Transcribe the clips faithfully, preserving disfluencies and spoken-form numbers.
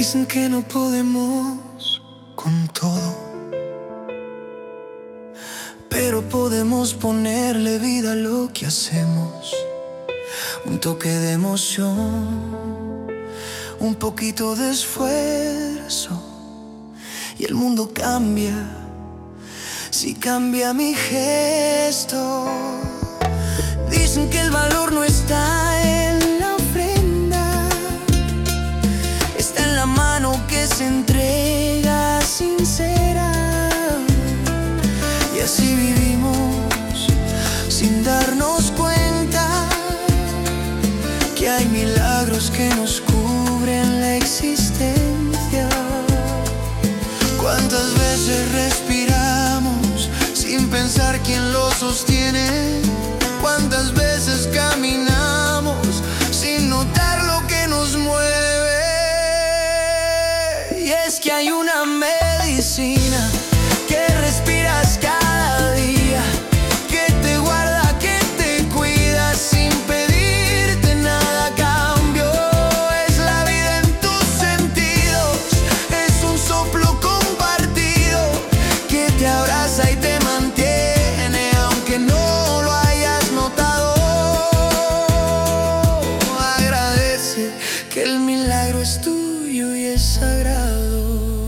Dicen que no podemos con todo, pero podemos ponerle vida a lo que hacemos. Un toque de emoción, un poquito de esfuerzo, y el mundo cambia si cambia mi gesto. Dicen que el valor no está en la ofrenda, está en la mano que se entrega sincera. Y así vivimos sin darnos cuenta que hay milagros que nos cubren la existencia. ¿Cuántas veces respiramos sin pensar quién lo sostiene? ¿Cuántas veces caminamos sin notar lo que nos mueve? Y es que hay una medicina que respiras cada día, que te guarda, que te cuida sin pedirte nada a cambio. Es la vida en tus sentidos, es un soplo compartido que te abraza y te mantiene aunque no lo hayas notado. Agradece que el milagro es tuyo y es sagrado.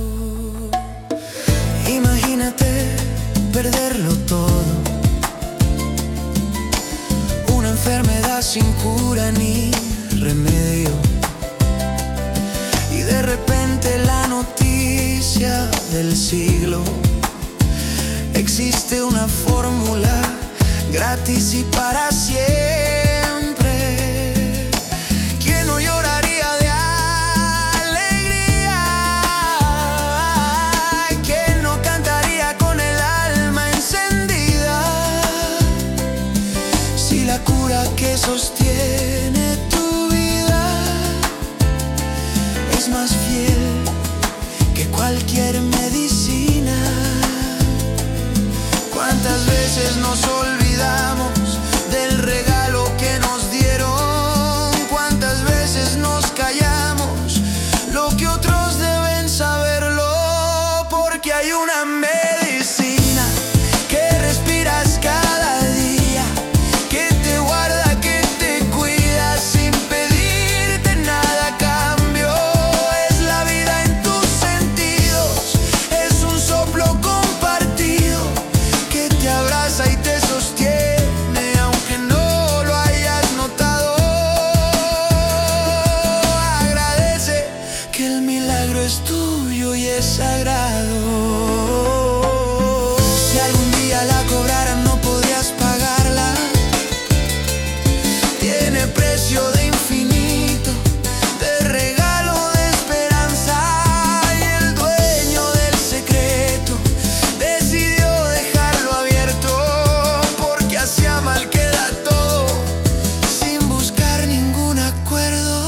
Imagínate perderlo todo, una enfermedad sin cura ni remedio, y de repente la noticia del siglo: existe una fórmula gratis y para siempre. ¿Quién no lloraría de alegría? ¿Quién no cantaría con el alma encendida? Si la cura que sostiene tu vida es más fiel que cualquier medicina. ¿Cuántas veces nos olvidamos del regalo que nos dieron? ¿Cuántas veces nos callamos lo que otros deben saberlo? Porque hay una medicina que respiras cada día, que te guarda, que te cuida sin pedirte nada a cambio. Es la vida en tus sentidos, es un soplo compartido que te abraza y te sostiene aunque no lo hayas notado. Agradece que el milagro es tuyo y es sagrado. Si algún día la cobraran no podrías pagarla, tiene precio de infinito, de regalo de esperanza. Y el dueño del secreto decidió dejarlo abierto, porque así a mal queda todo, sin buscar ningún acuerdo.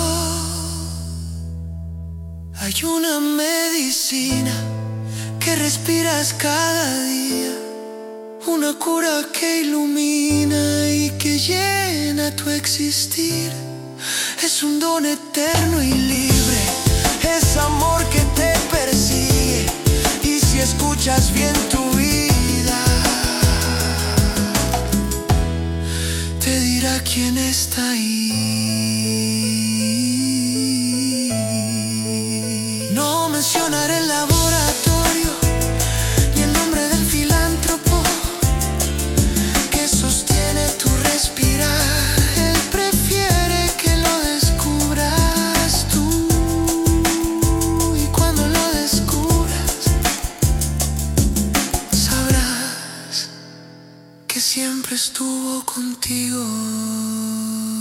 Hay una medicina que respiras cada día, una cura que ilumina y que llena tu existir. Es un don eterno y libre, es amor que te persigue, y si escuchas bien tu vida, te dirá quién está ahí. No mencionaré el laboratorio ni el nombre del filántropo que sostiene tu respirar. Él prefiere que lo descubras tú, y cuando lo descubras sabrás. siempre estuvo contigo.